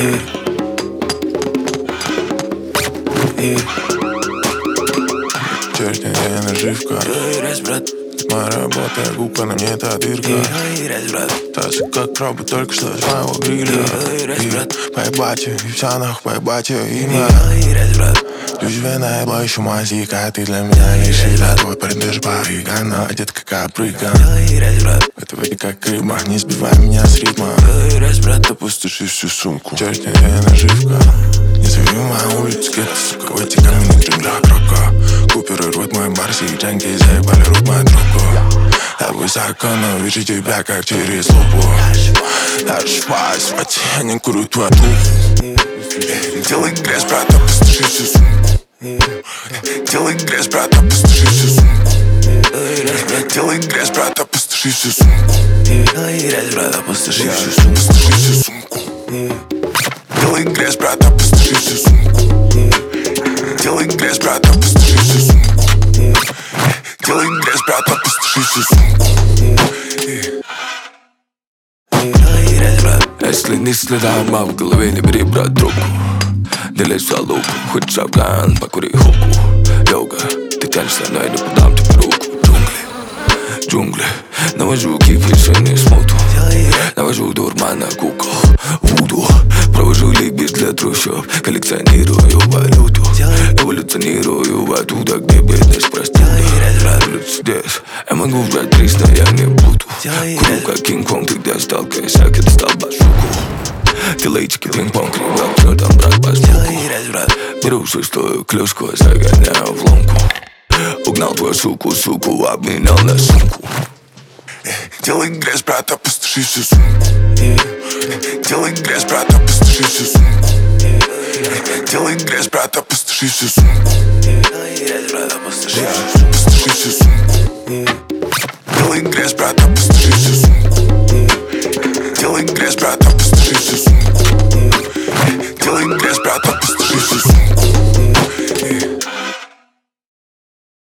Черная наживка. Моя работа, губка, на мне эта дырка. Так же, как пробы, только что с моего гриля. Поебать ее, и вся нахуй, поебать ее имя. Ключ вина, я еще мазика, ты для меня лишь еда. Твой парень даже барыга, но одет как опрыга. Это вроде как рыба, не сбивай меня с ритма. Опустоши всю сумку. Черная наживка. Не зови моя улица, где-то, сука, в эти каменные Кремля крока. Куперы рвут мой барси, джанки заебали рвут мою трубку. Я высоко, но вижу тебя как через лупу. Я расшибаюсь в роте, я не курю твою трубку. Делай грязь, брат, опустоши всю сумку. Делай грязь, брат, опустоши всю сумку. Делай грязь, брат, опустоши всю сумку. Делай грязь, брат, опустоши всю сумку. Делай грязь, брат, опустоши всю сумку. Делай грязь, брат, опустоши всю сумку. Делай грязь, брат, опустоши всю сумку. Если не следам, в голове не бери, брат, трубку. Делай салуку, хоть шапкан, покури хуку. Йога, ты тянешься, но я не подам тебе руку. Джунгли, навожу кипиш, не смуту. Навожу дурман на кукол, вуду. Провожу ликбез для трущоб. Коллекционирую валюту. Эволюционирую оттуда, где бедность простила. Здесь я могу взять 300, я не буду. Курю как Кинг-Конг, ты где сталкиваешься, когда стал башуку. Телейчики, пинг-понг, кривак, что там, брат, по звуку. Беру шестую клюшку, загоняю в ломку. Угнал твою суку, обменял на сумку. Делай грязь, брат, опустоши всю сумку. Делай грязь, брат, опустоши всю сумку. Делай грязь, брат, опустоши всю сумку. Опустоши всю сумку. Делай грязь, брат, опустоши.